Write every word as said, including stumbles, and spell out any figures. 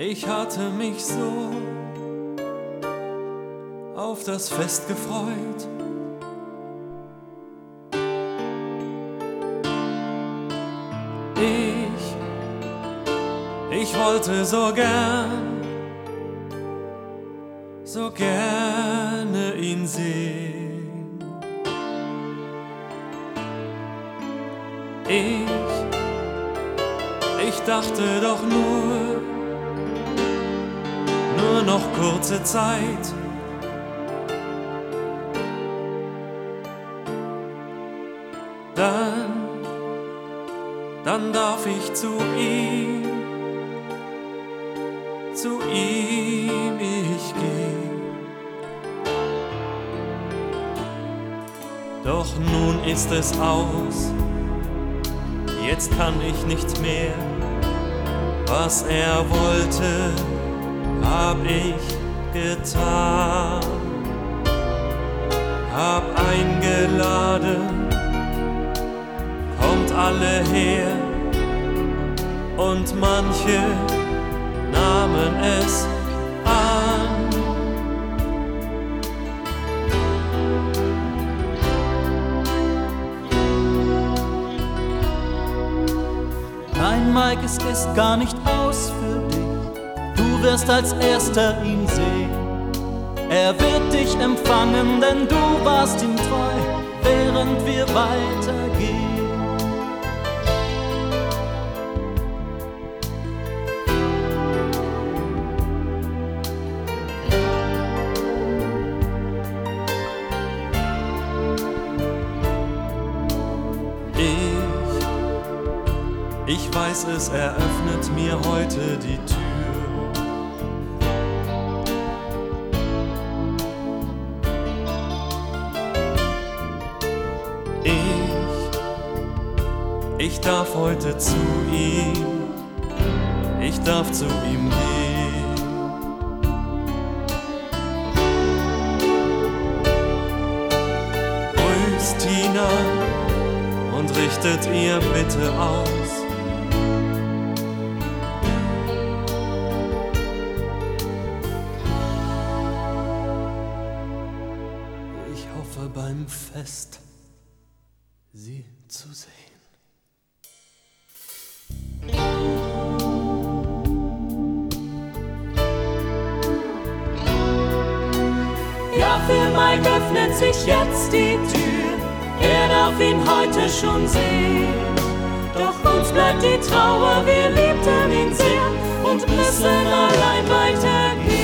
Ich hatte mich so auf das Fest gefreut. Ich, ich wollte so gern, so gerne ihn sehen. Ich, ich dachte doch nur, nur noch kurze Zeit. Dann, dann darf ich zu ihm, zu ihm ich geh. Doch nun ist es aus, jetzt kann ich nicht mehr. Was er wollte, hab ich getan, hab eingeladen, kommt alle her, und manche nahmen es an. Nein, Mike, es ist gar nicht aus für dich. Du wirst als Erster ihn sehen. Er wird dich empfangen, denn du warst ihm treu, während wir weitergehen. Ich, ich weiß, es eröffnet mir heute die Tür. Ich darf heute zu ihm, ich darf zu ihm gehen. Grüßt Tina und richtet ihr bitte aus. Ich hoffe beim Fest sie zu sehen. Ja, für Mike öffnet sich jetzt die Tür, er darf ihn heute schon sehen. Doch uns bleibt die Trauer, wir liebten ihn sehr und müssen allein weitergehen.